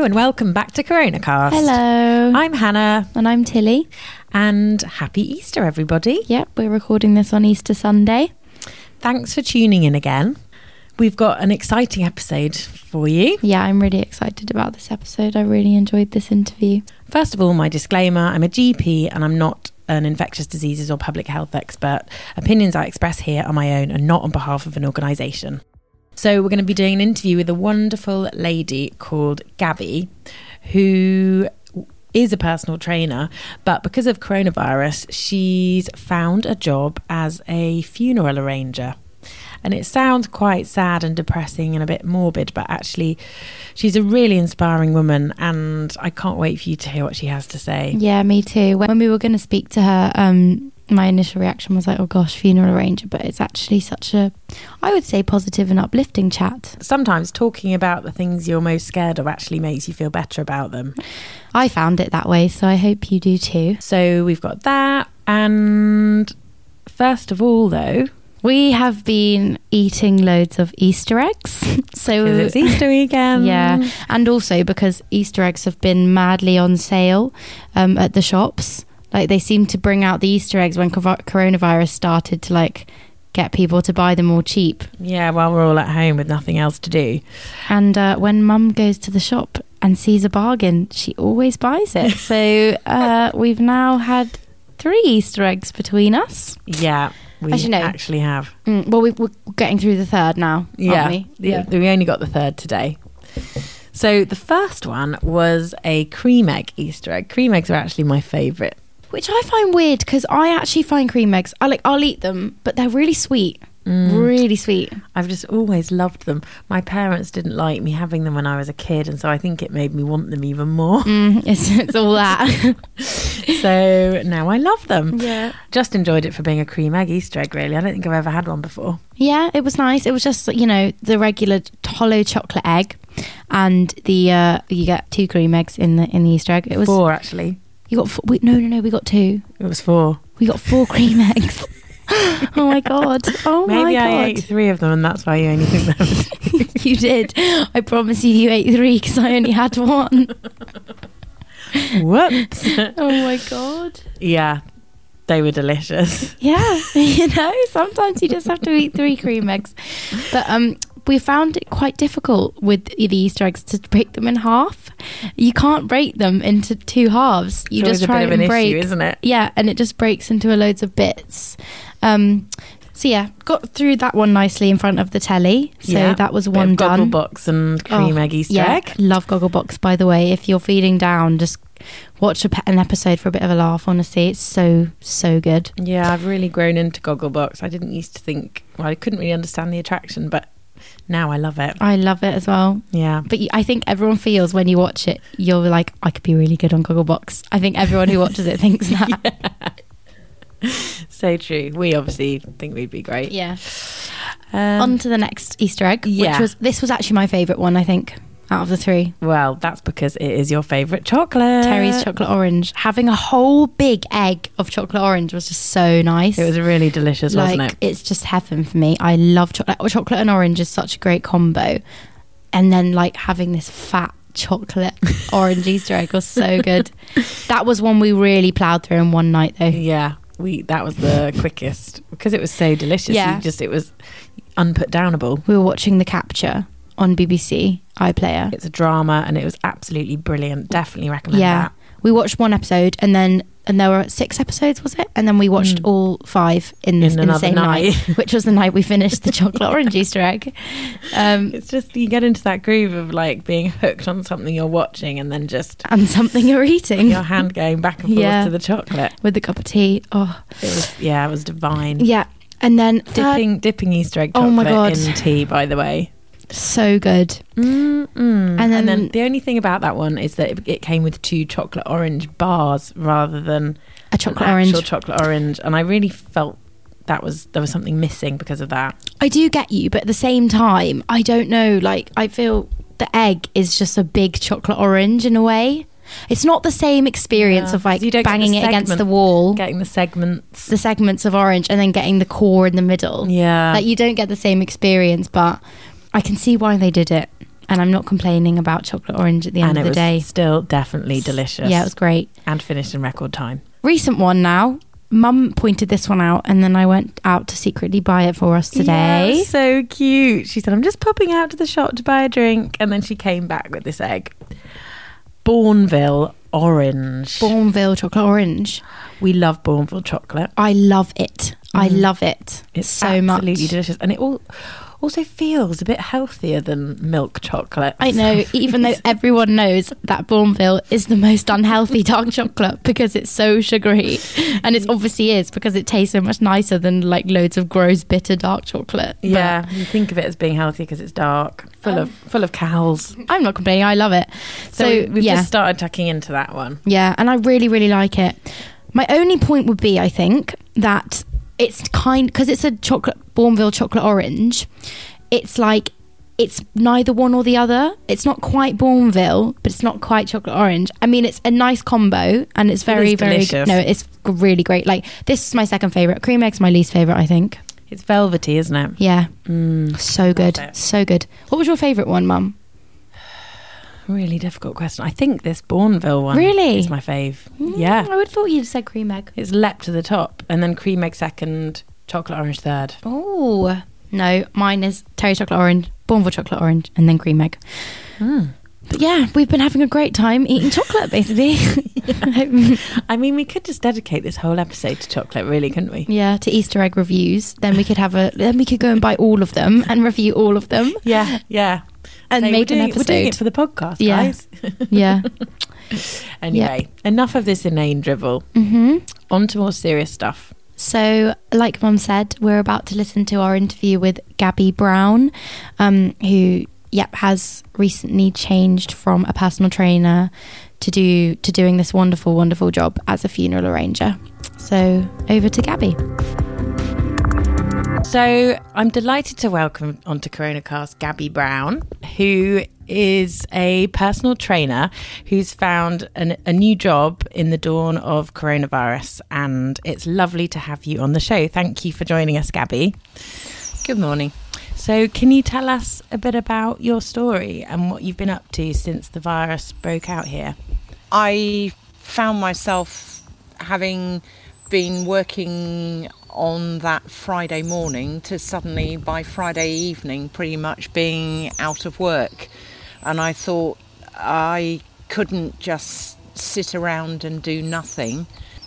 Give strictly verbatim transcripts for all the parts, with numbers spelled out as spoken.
and welcome back to CoronaCast. Hello. I'm Hannah. And I'm Tilly. And happy Easter, everybody. Yep, we're recording this on Easter Sunday. Thanks for tuning in again. We've got an exciting episode for you. Yeah, I'm really excited about this episode. I really enjoyed this interview. First of all, my disclaimer, I'm a G P and I'm not an infectious diseases or public health expert. Opinions I express here are my own and not on behalf of an organisation. So we're going to be doing an interview with a wonderful lady called Gabby, who is a personal trainer, but because of coronavirus, she's found a job as a funeral arranger. And it sounds quite sad and depressing and a bit morbid, but actually she's a really inspiring woman and I can't wait for you to hear what she has to say. Yeah, me too. When we were going to speak to her, um, my initial reaction was like, oh gosh, funeral arranger, but it's actually such a, I would say, positive and uplifting chat. Sometimes talking about the things you're most scared of actually makes you feel better about them. I found it that way, so I hope you do too. So we've got that, and first of all though, we have been eating loads of Easter eggs. So it's Easter weekend. Yeah, and also because Easter eggs have been madly on sale um, at the shops. Like they seem to bring out the Easter eggs when coronavirus started to like get people to buy them all cheap. Yeah, while we're all at home with nothing else to do. And uh, when Mum goes to the shop and sees a bargain, she always buys it. So uh, we've now had three Easter eggs between us. Yeah, we As you know, actually have. Mm, well, we, we're getting through the third now, yeah, aren't we? Yeah, we only got the third today. So the first one was a cream egg Easter egg. Cream eggs are actually my favourite. Which I find weird because I actually find cream eggs, I like, I'll eat them, but they're really sweet. Mm. Really sweet. I've just always loved them. My parents didn't like me having them when I was a kid, and so I think it made me want them even more. Mm, it's, it's all that. So now I love them. Yeah. Just enjoyed it for being a cream egg Easter egg, really. I don't think I've ever had one before. Yeah, it was nice. It was just, you know, the regular hollow chocolate egg, and the uh, you get two cream eggs in the in the Easter egg. It was four, actually. You got four, wait, no, no, no. We got two. It was four. We got four cream eggs. Oh my god! Oh Maybe my god! Maybe I ate three of them, and that's why you only think there were two. You did. I promise you, you ate three because I only had one. Whoops! Oh my god! Yeah, they were delicious. Yeah, you know, sometimes you just have to eat three cream eggs. But um, we found it quite difficult with the Easter eggs to break them in half. You can't break them into two halves. You it's just try a bit and of an break, issue, isn't it? Yeah, and it just breaks into a loads of bits. Um, so yeah, got through that one nicely in front of the telly. So yeah, that was bit one of done. Gogglebox and cream oh, egg Easter yeah, egg. Love Gogglebox, by the way. If you're feeling down, just watch a, an episode for a bit of a laugh. Honestly, it's so so good. Yeah, I've really grown into Gogglebox. I didn't used to think. Well, I couldn't really understand the attraction, but now I love it. I love it as well. Yeah. But I think everyone feels when you watch it, you're like, I could be really good on Gogglebox. I think everyone who watches it thinks that. Yeah. So true. We obviously think we'd be great. Yeah. Um, On to the next Easter egg, yeah. which was, this was actually my favourite one, I think, out of the three. Well, that's because it is your favourite chocolate. Terry's chocolate orange. Having a whole big egg of chocolate orange was just so nice. It was really delicious, like, wasn't it? It's just heaven for me. I love chocolate. Chocolate and orange is such a great combo. And then like having this fat chocolate orange Easter egg was so good. That was one we really ploughed through in one night though. Yeah, we that was the quickest because it was so delicious. Yeah. You just it was unputdownable. We were watching The Capture on B B C iPlayer. It's a drama and it was absolutely brilliant. Definitely recommend yeah. that. We watched one episode and then and there were six episodes, was it? And then we watched mm. all five in, this, in, in the same night, night. which was the night we finished the chocolate orange Easter egg. Um, it's just, you get into that groove of like being hooked on something you're watching and then just... And something you're eating. Your hand going back and forth yeah. to the chocolate. With the cup of tea. Oh, it was, yeah, it was divine. Yeah. And then... Dipping, third, dipping Easter egg chocolate oh my God. in tea, by the way. So good. Mm-mm. And, then, and then the only thing about that one is that it, it came with two chocolate orange bars rather than a chocolate an orange. actual chocolate orange, and I really felt that was there was something missing because of that. I do get you, but at the same time, I don't know. Like I feel the egg is just a big chocolate orange in a way. It's not the same experience yeah. of like banging it against the wall, getting the segments, the segments of orange, and then getting the core in the middle. Yeah, like you don't get the same experience, but I can see why they did it. and I'm not complaining about chocolate orange at the end and of the it was day. still definitely delicious. Yeah, it was great. And finished in record time. Recent one now. Mum pointed this one out, and then I went out to secretly buy it for us today. Yeah, so cute. She said, I'm just popping out to the shop to buy a drink. And then she came back with this egg. Bourneville orange. Bourneville chocolate orange. We love Bourneville chocolate. I love it. Mm. I love it. It's so much. Absolutely delicious. And it all also feels a bit healthier than milk chocolate. I know, even though everyone knows that Bourneville is the most unhealthy dark chocolate because it's so sugary. And it obviously is, because it tastes so much nicer than like loads of gross bitter dark chocolate. But yeah, you think of it as being healthy because it's dark, full um, of full of calories. I'm not complaining, I love it. So, so we, we've yeah. just started tucking into that one. Yeah, and I really, really like it. My only point would be, I think, that it's kind, because it's a chocolate Bourneville chocolate orange, it's like it's neither one or the other. It's not quite Bourneville, but it's not quite chocolate orange. I mean, it's a nice combo, and it's very, it very delicious. No, it's really great. Like, this is my second favorite. Cream egg's my least favorite, I think. It's velvety, isn't it? Yeah, mm, so good, so good. What was your favorite one, Mum? Really difficult question. I think this Bourneville one really is my fave. Mm, yeah, I would have thought you'd said cream egg. It's leapt to the top, and then cream egg second, chocolate orange third. Oh no, mine is Terry chocolate orange, Bourneville chocolate orange, and then cream egg. Mm. But yeah, we've been having a great time eating chocolate, basically. I mean, we could just dedicate this whole episode to chocolate, really, couldn't we? Yeah, to Easter egg reviews. Then we could have a. Then we could go and buy all of them and review all of them. Yeah, yeah. And so make an episode. We're doing it for the podcast, yeah. guys. Yeah. Anyway, yeah. Enough of this inane drivel. Mm-hmm. On to more serious stuff. So, like Mum said, we're about to listen to our interview with Gabby Brown, um, who, yep, has recently changed from a personal trainer to do to doing this wonderful, wonderful job as a funeral arranger. So, over to Gabby. So I'm delighted to welcome onto Coronacast Gabby Brown, who is a personal trainer who's found an, a new job in the dawn of coronavirus, and it's lovely to have you on the show. Thank you for joining us, Gabby. Good morning. So can you tell us a bit about your story and what you've been up to since the virus broke out here? I found myself having been working on that Friday morning to suddenly by Friday evening pretty much being out of work, and I thought I couldn't just sit around and do nothing.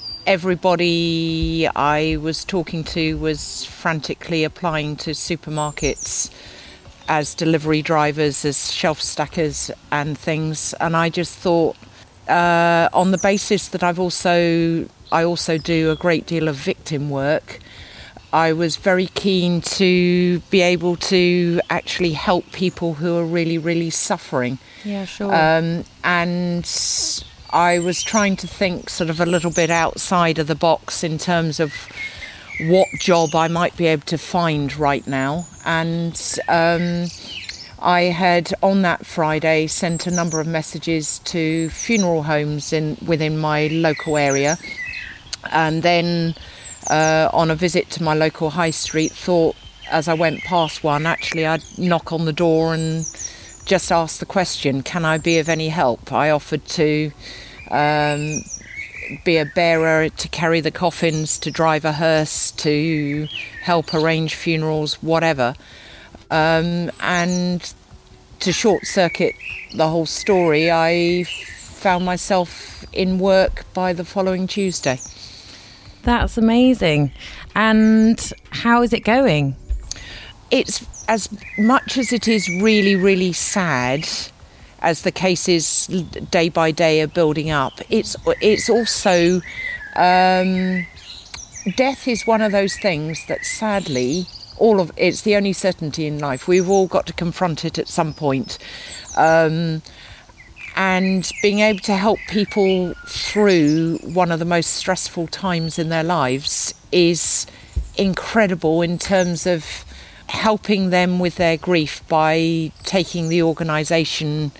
Everybody I was talking to was frantically applying to supermarkets as delivery drivers, as shelf stackers and things, and I just thought uh, on the basis that I've also I also do a great deal of victim work, I was very keen to be able to actually help people who are really, really suffering. Yeah, sure. Um, and I was trying to think sort of a little bit outside of the box in terms of what job I might be able to find right now. And um, I had, on that Friday, sent a number of messages to funeral homes in within my local area. And then uh, on a visit to my local high street, thought as I went past one, actually I'd knock on the door and just ask the question, can I be of any help? I offered to um, be a bearer, to carry the coffins, to drive a hearse, to help arrange funerals, whatever. Um, and to short circuit the whole story, I found myself in work by the following Tuesday. That's amazing. And how is it going? It's, as much as it is really, really sad, as the cases day by day are building up, it's it's also um, death is one of those things that sadly, all of it's the only certainty in life. We've all got to confront it at some point. Um, and being able to help people through one of the most stressful times in their lives is incredible in terms of helping them with their grief by taking the organisation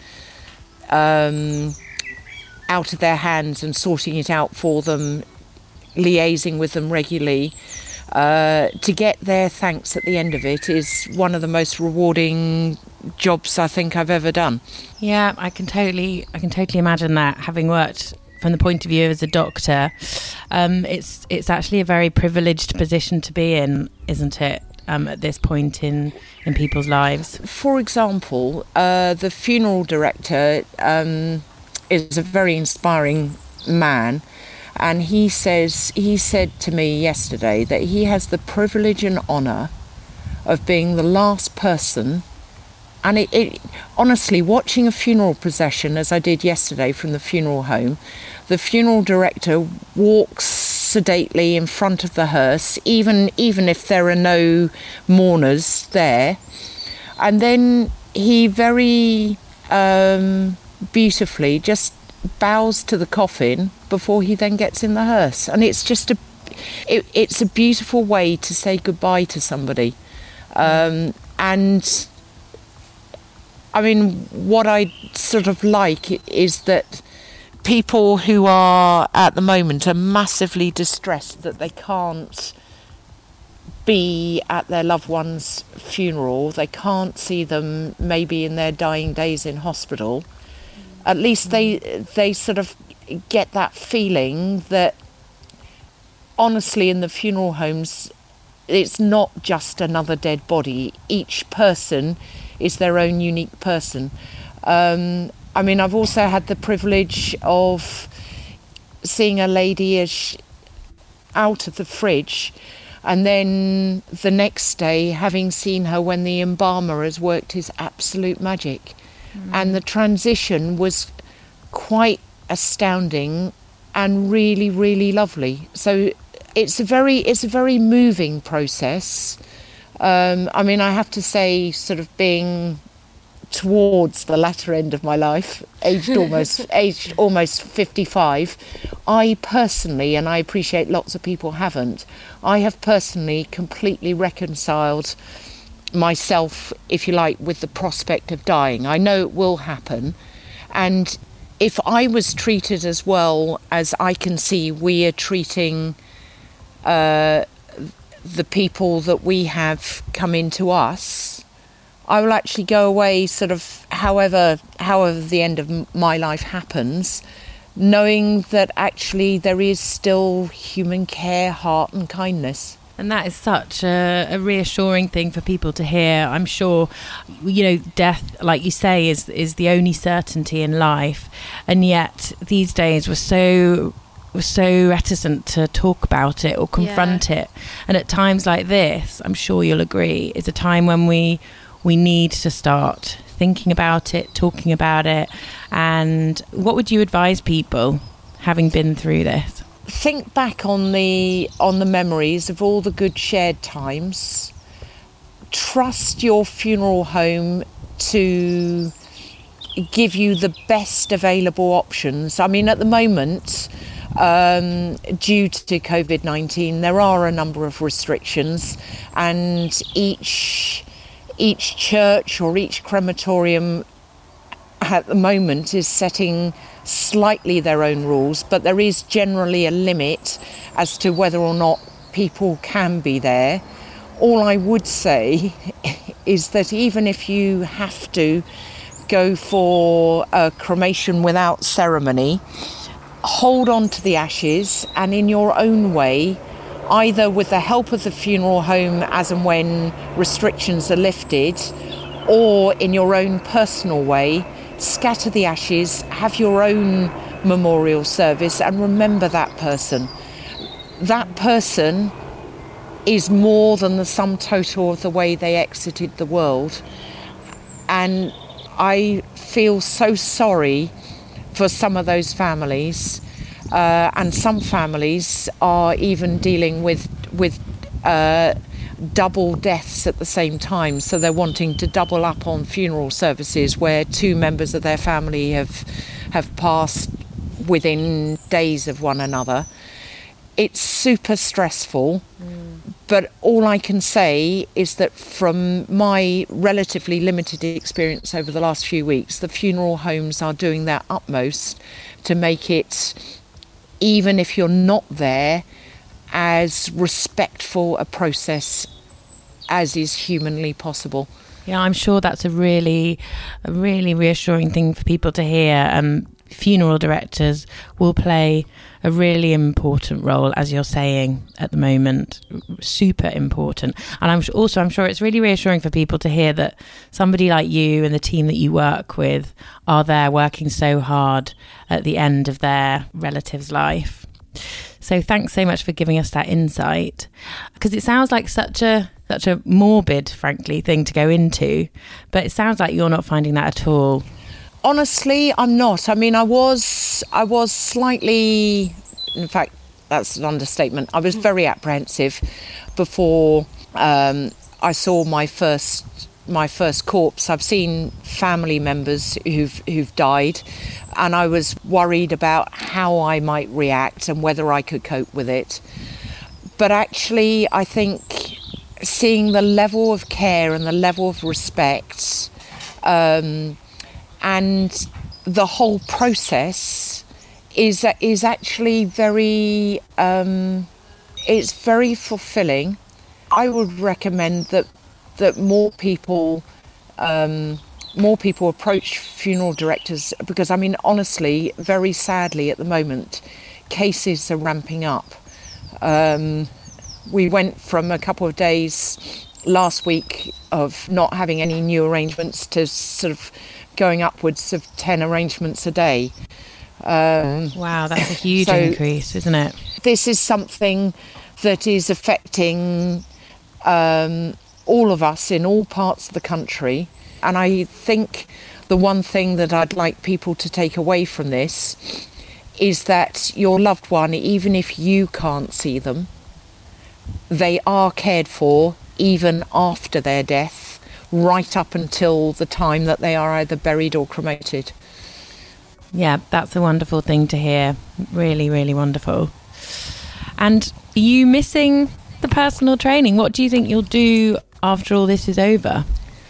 um, out of their hands and sorting it out for them, liaising with them regularly. Uh, to get their thanks at the end of it is one of the most rewarding jobs I think I've ever done. Yeah, I can totally, I can totally imagine that. Having worked from the point of view as a doctor, um, it's it's actually a very privileged position to be in, isn't it? Um, at this point in in people's lives. For example, uh, the funeral director um, is a very inspiring man, and he says he said to me yesterday that he has the privilege and honour of being the last person. And it, it honestly, watching a funeral procession, as I did yesterday from the funeral home, the funeral director walks sedately in front of the hearse, even even if there are no mourners there, and then he very um, beautifully just bows to the coffin before he then gets in the hearse. And it's just a, it, it's a beautiful way to say goodbye to somebody, um, and. I mean, what I sort of like is that people who are at the moment are massively distressed that they can't be at their loved one's funeral. They can't see them maybe in their dying days in hospital. At least they they sort of get that feeling that honestly in the funeral homes it's not just another dead body. Each person is their own unique person. Um, I mean, I've also had the privilege of seeing a lady as she, out of the fridge, and then the next day having seen her when the embalmer has worked his absolute magic. Mm. And the transition was quite astounding and really, really lovely. So it's a very, it's a very moving process. Um, I mean, I have to say, sort of being towards the latter end of my life, aged almost aged almost fifty-five, I personally, and I appreciate lots of people haven't, I have personally completely reconciled myself, if you like, with the prospect of dying. I know it will happen, and if I was treated as well as I can see we are treating uh, the people that we have come into us, I will actually go away sort of however however the end of my life happens, knowing that actually there is still human care, heart and kindness. And that is such a, a reassuring thing for people to hear. I'm sure, you know, death, like you say, is is the only certainty in life, and yet these days we're so we're so reticent to talk about it or confront yeah. it. And at times like this, I'm sure you'll agree, is a time when we we need to start thinking about it, talking about it. And what would you advise people, having been through this? Think back on the on the memories of all the good shared times. Trust your funeral home to give you the best available options. I mean, at the moment, um, due to COVID nineteen, there are a number of restrictions, and each each church or each crematorium at the moment is setting slightly their own rules, but there is generally a limit as to whether or not people can be there. All I would say is that even if you have to go for a cremation without ceremony, hold on to the ashes, and in your own way, either with the help of the funeral home as and when restrictions are lifted, or in your own personal way, scatter the ashes, have your own memorial service, and remember that person. That person is more than the sum total of the way they exited the world. And I feel so sorry for some of those families, uh, and some families are even dealing with with uh, double deaths at the same time, so they're wanting to double up on funeral services where two members of their family have have passed within days of one another. It's super stressful, mm. but all I can say is that from my relatively limited experience over the last few weeks, the funeral homes are doing their utmost to make it, even if you're not there, as respectful a process as is humanly possible. Yeah, I'm sure that's a really, a really reassuring thing for people to hear. Um, funeral directors will play a really important role, as you're saying at the moment, super important. And I'm also, I'm sure it's really reassuring for people to hear that somebody like you and the team that you work with are there working so hard at the end of their relative's life. So thanks so much for giving us that insight, because it sounds like such a such a morbid, frankly, thing to go into, but it sounds like you're not finding that at all. Honestly, I'm not. I mean, I was I was slightly, in fact, that's an understatement. I was very apprehensive before um, I saw my first my first corpse. I've seen family members who've who've died, and I was worried about how I might react and whether I could cope with it. But actually, I think seeing the level of care and the level of respect um, and the whole process is is actually very um, it's very fulfilling. I would recommend that that more people um, more people approach funeral directors, because I mean, honestly, very sadly at the moment, cases are ramping up. Um, we went from a couple of days last week of not having any new arrangements to sort of going upwards of ten arrangements a day. Um, wow, that's a huge so increase, isn't it? This is something that is affecting um, all of us in all parts of the country. And I think the one thing that I'd like people to take away from this is that your loved one, even if you can't see them, they are cared for even after their death, right up until the time that they are either buried or cremated. Yeah, that's a wonderful thing to hear. Really, really wonderful. And are you missing the personal training? What do you think you'll do after all this is over?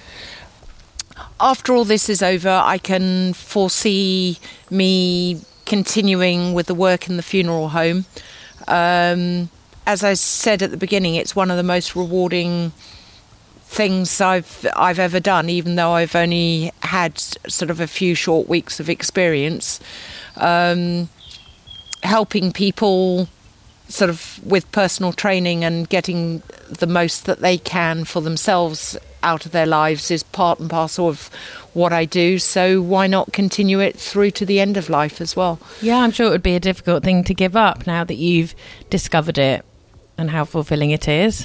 After all this is over, I can foresee me continuing with the work in the funeral home. Um, as I said at the beginning, it's one of the most rewarding things I've I've ever done, even though I've only had sort of a few short weeks of experience. Um, helping people sort of with personal training and getting the most that they can for themselves out of their lives is part and parcel of what I do, so why not continue it through to the end of life as well? Yeah, I'm sure it would be a difficult thing to give up now that you've discovered it and how fulfilling it is.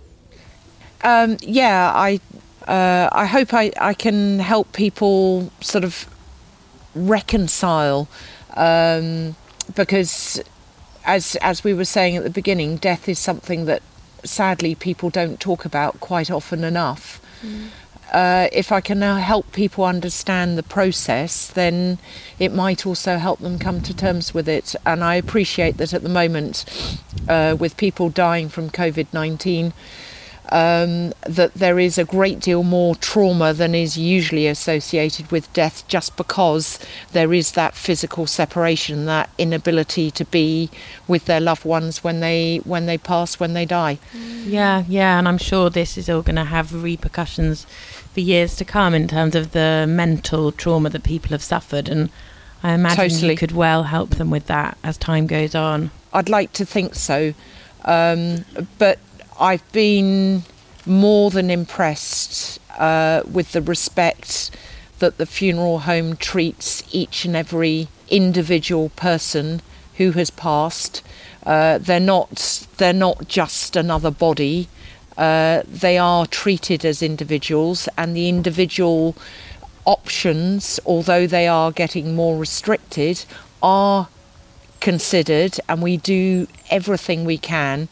Um, yeah, I uh, I hope I, I can help people sort of reconcile, um, because as as we were saying at the beginning, death is something that sadly people don't talk about quite often enough. Mm. Uh, if I can now help people understand the process, then it might also help them come to terms with it. And I appreciate that at the moment, uh, with people dying from covid nineteen, um, that there is a great deal more trauma than is usually associated with death, just because there is that physical separation, that inability to be with their loved ones when they when they pass, when they die. Yeah, yeah, and I'm sure this is all going to have repercussions for years to come in terms of the mental trauma that people have suffered, and I imagine Totally. you could well help them with that as time goes on. I'd like to think so, um, but I've been more than impressed uh, with the respect that the funeral home treats each and every individual person who has passed. Uh, they're not they're not just another body. Uh, they are treated as individuals, and the individual options, although they are getting more restricted, are considered, and we do everything we can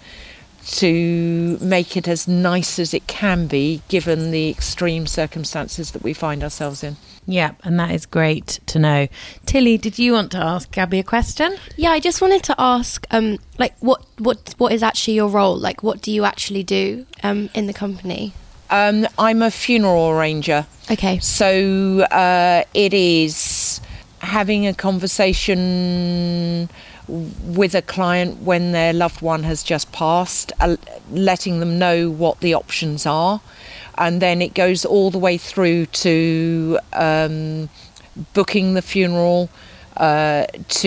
to make it as nice as it can be, given the extreme circumstances that we find ourselves in. Yeah, and that is great to know. Tilly, did you want to ask Gabby a question? Yeah, I just wanted to ask, um, like, what, what, what is actually your role? Like, what do you actually do um, in the company? Um, I'm a funeral arranger. Okay. So uh, it is having a conversation with a client when their loved one has just passed, uh, letting them know what the options are, And then it goes all the way through to um, booking the funeral, uh,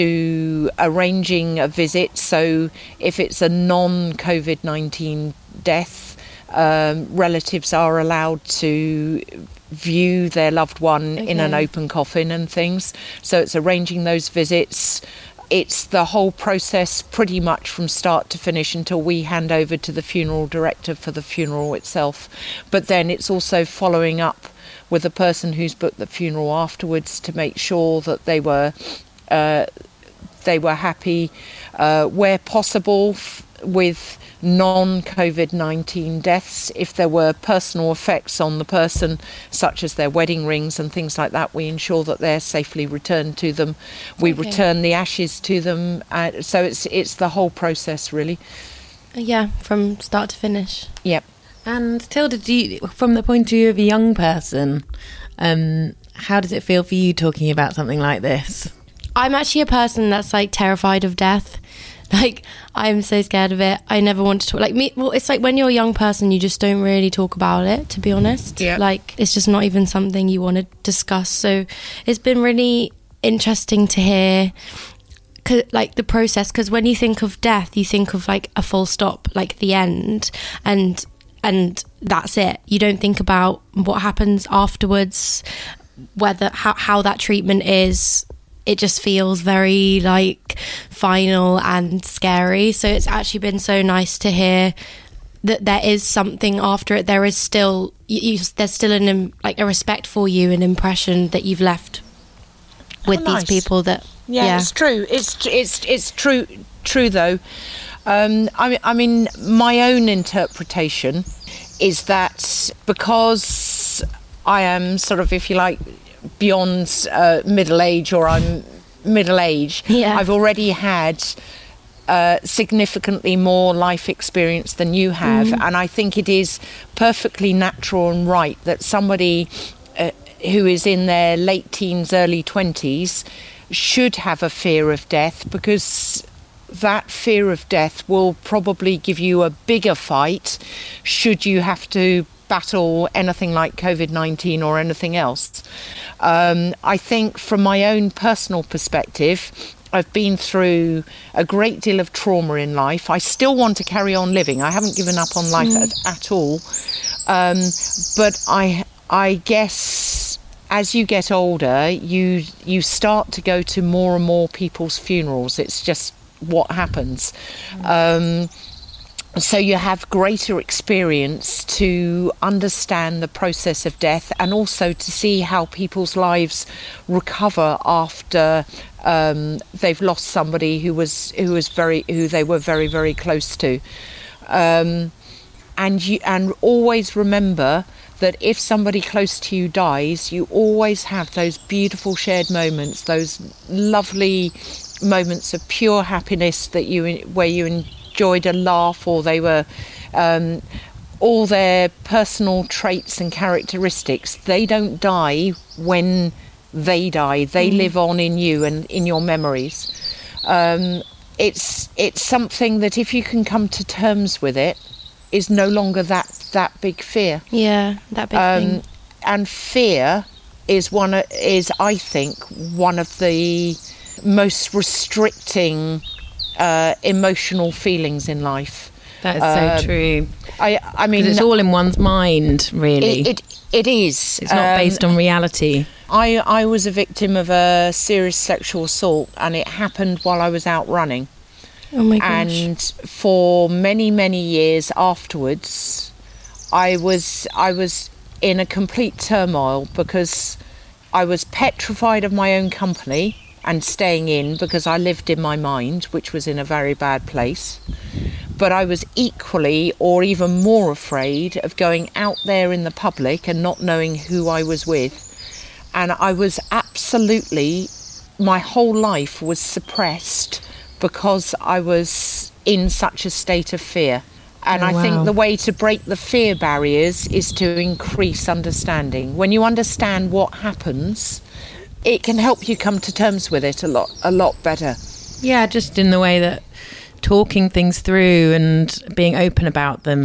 to arranging a visit. So if it's a non-COVID nineteen death, um, relatives are allowed to view their loved one okay. in an open coffin and things. So it's arranging those visits. It's the whole process pretty much from start to finish until we hand over to the funeral director for the funeral itself. But then it's also following up with the person who's booked the funeral afterwards to make sure that they were uh, they were happy, uh, where possible, f- with non-COVID nineteen deaths. If there were personal effects on the person, such as their wedding rings and things like that, we ensure that they're safely returned to them. We okay. return the ashes to them. Uh, so it's it's the whole process, really. Yeah, from start to finish. Yep. And Tilda, do you, from the point of view of a young person, um, how does it feel for you talking about something like this? I'm actually a person that's like terrified of death. Like, I'm so scared of it. I never want to talk. Like me, well, it's like when you're a young person, you just don't really talk about it, to be honest. Yeah. Like, it's just not even something you want to discuss. So it's been really interesting to hear, like, the process. Because when you think of death, you think of like a full stop, like the end, and and that's it. You don't think about what happens afterwards, whether how how that treatment is. It just feels very like final and scary. So it's actually been so nice to hear that there is something after it. There is still you, you, there's still an like a respect for you, an impression that you've left with oh, nice. these people. That yeah, yeah, it's true. It's it's it's true. True though. Um, I mean, I mean, my own interpretation is that because I am sort of, if you like, beyond uh, middle age, or I'm middle age, yeah. I've already had uh, significantly more life experience than you have, mm. and I think it is perfectly natural and right that somebody uh, who is in their late teens, early twenties should have a fear of death, because that fear of death will probably give you a bigger fight should you have to battle anything like COVID nineteen or anything else. Um, I think from my own personal perspective, I've been through a great deal of trauma in life. I still want to carry on living. I haven't given up on life mm. at, at all. Um, but I, I guess as you get older, you you start to go to more and more people's funerals. It's just what happens. Mm. Um, So you have greater experience to understand the process of death, and also to see how people's lives recover after um, they've lost somebody who was who was very who they were very very close to, um, and you and always remember that if somebody close to you dies, you always have those beautiful shared moments, those lovely moments of pure happiness that you where you. enjoyed a laugh, or they were um, all their personal traits and characteristics. They don't die when they die. They mm. live on in you and in your memories. Um, it's it's something that if you can come to terms with it, is no longer that that big fear. Yeah, that big um, thing. And fear is one is I think one of the most restricting Uh, emotional feelings in life. That is um, so true. I, I mean, it's all in one's mind, really. It, it, it is. It's not um, based on reality. I, I was a victim of a serious sexual assault, and it happened while I was out running. Oh my gosh! And for many, many years afterwards, I was I was in a complete turmoil, because I was petrified of my own company and staying in, because I lived in my mind, which was in a very bad place. But I was equally or even more afraid of going out there in the public and not knowing who I was with. And I was absolutely, my whole life was suppressed because I was in such a state of fear. And oh, I wow. think the way to break the fear barriers is to increase understanding. When you understand what happens, it can help you come to terms with it a lot, a lot better. Yeah, just in the way that talking things through and being open about them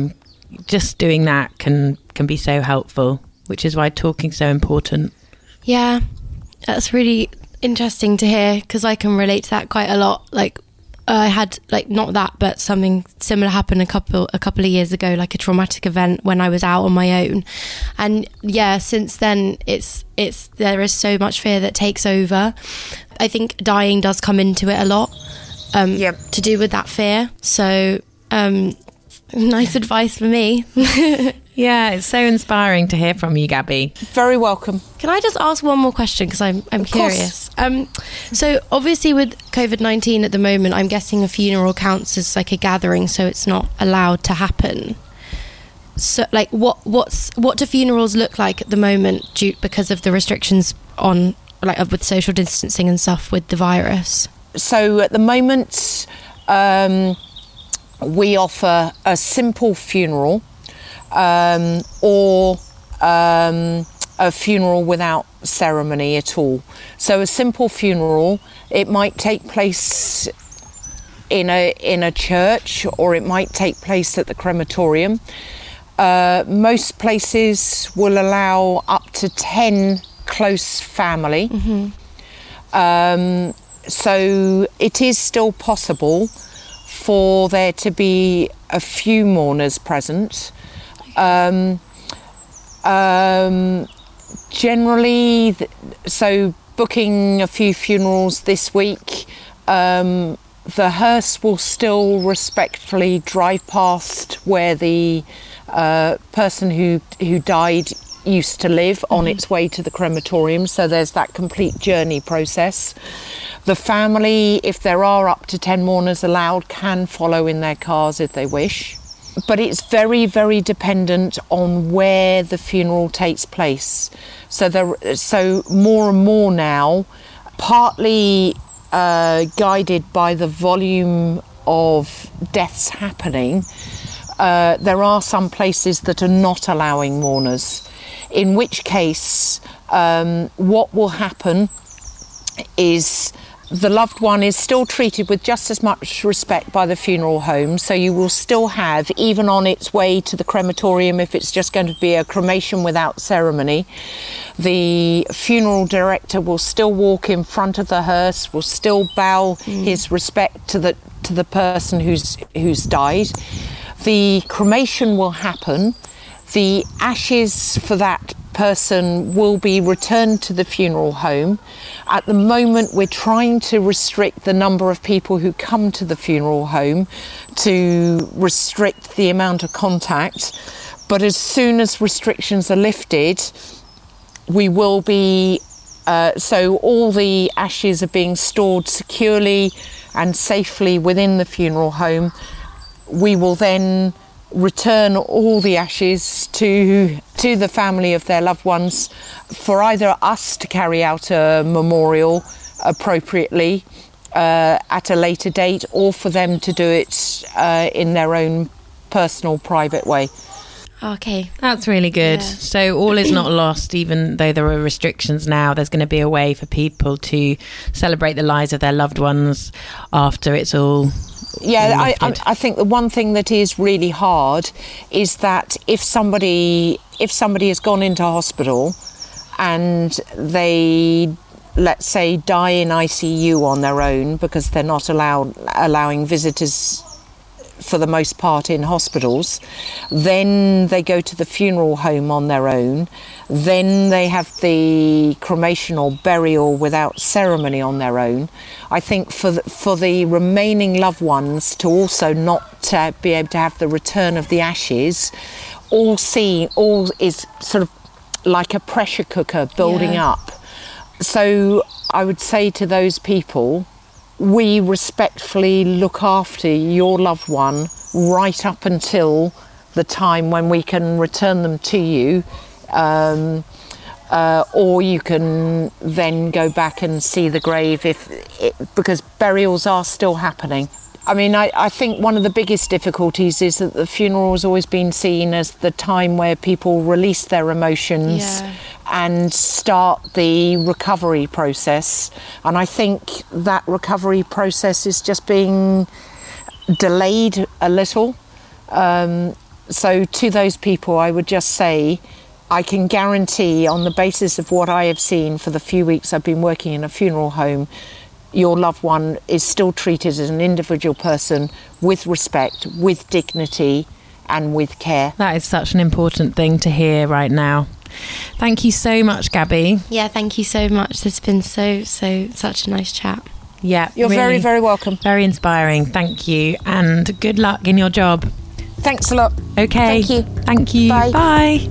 just doing that can can be so helpful, which is why talking's so important. Yeah, that's really interesting to hear, because I can relate to that quite a lot. Like, I had, like, not that, but something similar happened a couple a couple of years ago, like a traumatic event when I was out on my own. And yeah, since then, it's it's there is so much fear that takes over. I think dying does come into it a lot, um, Yep. to do with that fear. So, um, nice advice for me. Yeah, it's so inspiring to hear from you, Gabby. Very welcome. Can I just ask one more question, because I'm I'm Of course. curious. Um, so obviously with COVID nineteen at the moment, I'm guessing a funeral counts as like a gathering, so it's not allowed to happen. So like, what what's what do funerals look like at the moment, due because of the restrictions on, like, with social distancing and stuff with the virus? So at the moment, um, we offer a simple funeral, um, or um, a funeral without ceremony at all. So a simple funeral, it might take place in a in a church, or it might take place at the crematorium. Uh, most places will allow up to ten close family. Mm-hmm. Um, so it is still possible for there to be a few mourners present. Um, um, generally, th- so booking a few funerals this week, um, the hearse will still respectfully drive past where the uh, person who who died used to live, mm-hmm. on its way to the crematorium. So there's that complete journey process. The family, if there are up to ten mourners allowed, can follow in their cars if they wish. But it's very, very dependent on where the funeral takes place. So there, so more and more now, partly uh, guided by the volume of deaths happening, uh, there are some places that are not allowing mourners. In which case, um, what will happen is the loved one is still treated with just as much respect by the funeral home. So you will still have, even on its way to the crematorium, if it's just going to be a cremation without ceremony, the funeral director will still walk in front of the hearse, will still bow mm. his respect to the to the person who's who's died. The cremation will happen. The ashes for that person will be returned to the funeral home. At the moment, we're trying to restrict the number of people who come to the funeral home, to restrict the amount of contact. But as soon as restrictions are lifted, we will be, uh, so all the ashes are being stored securely and safely within the funeral home. We will then return all the ashes to to the family of their loved ones, for either us to carry out a memorial appropriately uh, at a later date, or for them to do it uh, in their own personal, private way. Okay. That's really good. Yeah. So all is not lost, even though there are restrictions now. There's going to be a way for people to celebrate the lives of their loved ones after it's all Yeah, I, I, lifted. I think the one thing that is really hard is that if somebody if somebody has gone into hospital and they, let's say, die in I C U on their own because they're not allowed allowing visitors for the most part in hospitals, then they go to the funeral home on their own, then they have the cremation or burial without ceremony on their own. I think for the, for the remaining loved ones to also not uh, be able to have the return of the ashes, all seen, all is sort of like a pressure cooker building Yeah. up. So I would say to those people, we respectfully look after your loved one right up until the time when we can return them to you, um, uh, or you can then go back and see the grave if it, because burials are still happening. I mean, I, I think one of the biggest difficulties is that the funeral has always been seen as the time where people release their emotions Yeah. and start the recovery process. And I think that recovery process is just being delayed a little. Um, So to those people, I would just say, I can guarantee on the basis of what I have seen for the few weeks I've been working in a funeral home, your loved one is still treated as an individual person with respect, with dignity and with care. That is such an important thing to hear right now. Thank you so much, Gabby. Yeah, thank you so much. This has been so, so, such a nice chat. Yeah, You're really, very, very welcome. Very inspiring. Thank you. And good luck in your job. Thanks a lot. Okay. Thank you. Thank you. Bye. Bye.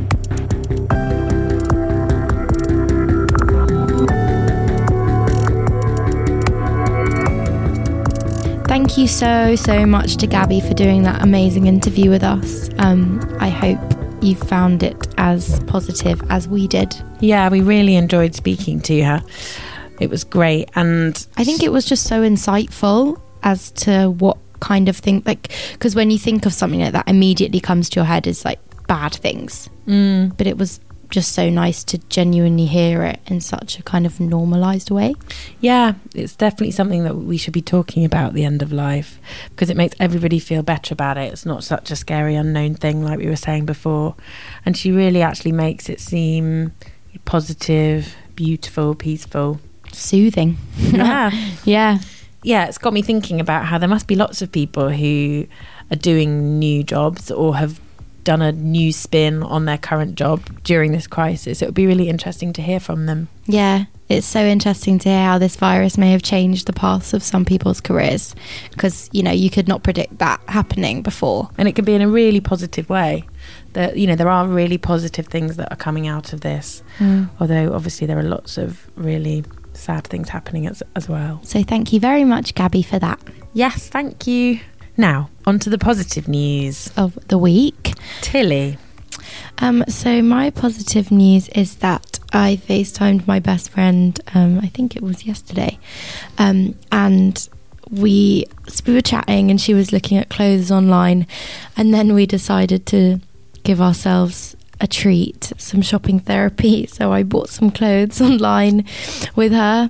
Thank you so, so much to Gabby for doing that amazing interview with us. Um, I hope you found it as positive as we did. Yeah, we really enjoyed speaking to her. It was great. And I think it was just so insightful as to what kind of thing, like, because when you think of something like that, immediately comes to your head is like bad things. Mm. But it was just so nice to genuinely hear it in such a kind of normalised way. Yeah, it's definitely something that we should be talking about, the end of life, because it makes everybody feel better about it. It's not such a scary unknown thing like we were saying before. And she really actually makes it seem positive, beautiful, peaceful. Soothing. Yeah. Yeah. Yeah, it's got me thinking about how there must be lots of people who are doing new jobs or have done a new spin on their current job during this crisis. It would be really interesting to hear from them. Yeah, it's so interesting to hear how this virus may have changed the paths of some people's careers, because, you know, you could not predict that happening before. And it could be in a really positive way. That, you know, there are really positive things that are coming out of this, Mm. although obviously there are lots of really sad things happening as, as well. So thank you very much, Gabby, for that. Yes, thank you. Now, on to the positive news. Of the week. Tilly. Um, so my positive news is that I FaceTimed my best friend, um, I think it was yesterday, um, and we, we were chatting and she was looking at clothes online, and then we decided to give ourselves a treat, some shopping therapy. So I bought some clothes online with her.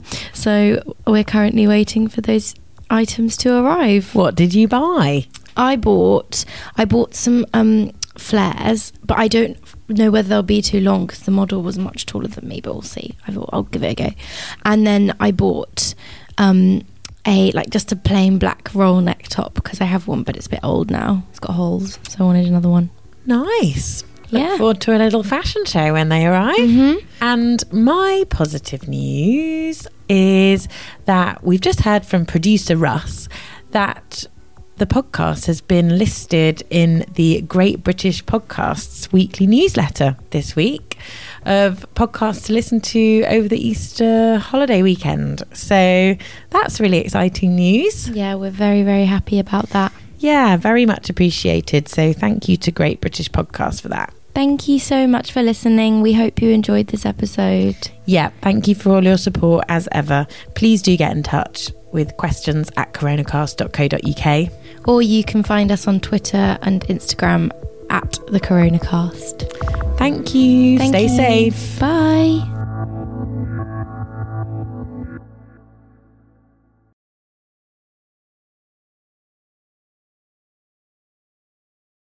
So we're currently waiting for those items to arrive. What did you buy? I bought I bought some um, flares, but I don't know whether they'll be too long because the model was much taller than me, but we'll see. I thought I'll give it a go. And then I bought um, a like just a plain black roll neck top because I have one, but it's a bit old now. It's got holes, so I wanted another one. Nice. Look Yeah. forward to a little fashion show when they arrive. Mm-hmm. And my positive news is that we've just heard from producer Russ that the podcast has been listed in the Great British Podcasts weekly newsletter this week of podcasts to listen to over the Easter holiday weekend. So that's really exciting news. Yeah, we're very, very happy about that. Yeah, very much appreciated. So thank you to Great British Podcast for that. Thank you so much for listening. We hope you enjoyed this episode. Yeah, thank you for all your support as ever. Please do get in touch with questions at coronacast dot co dot uk. Or you can find us on Twitter and Instagram at the Coronacast. Thank you. Thank Stay you. safe. Bye.